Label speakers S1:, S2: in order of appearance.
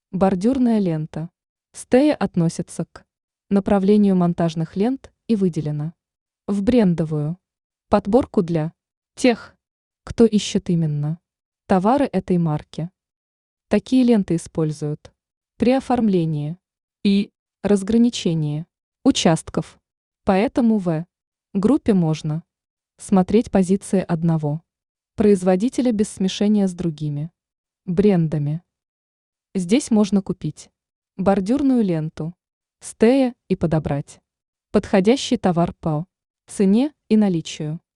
S1: Бордюрная лента. Стея относится к направлению монтажных лент и выделена в брендовую подборку для тех, кто ищет именно товары этой марки. Такие ленты используют при оформлении и разграничении участков. Поэтому в группе можно смотреть позиции одного производителя без смешения с другими брендами. Здесь можно купить бордюрную ленту Стея и подобрать подходящий товар по цене и наличию.